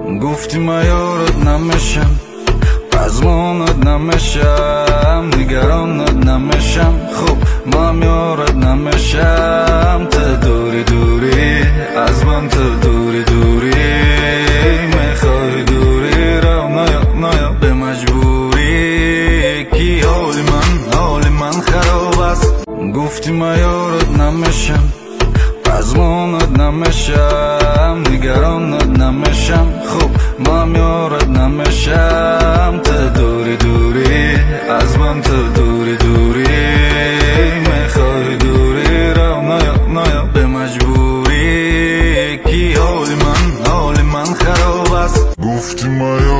گفتی من یارت نمیشم، پزمانت نمیشم، نگرانت نمیشم. خب من یارت نمیشم. تو دوری دوری از من، تو دوری دوری میخوای دوری رو. نیا به مجبوری کی حال من خراب است. گفتی من یارت نمیشم، پزمانت نمیشم، نگرانت نمیشم. خب من یارت نمیشم. تو دوری دوری از من، تو دوری دوری میخوای دوری رو. نیا به مجبوری کی حال من خراب است. گفتی من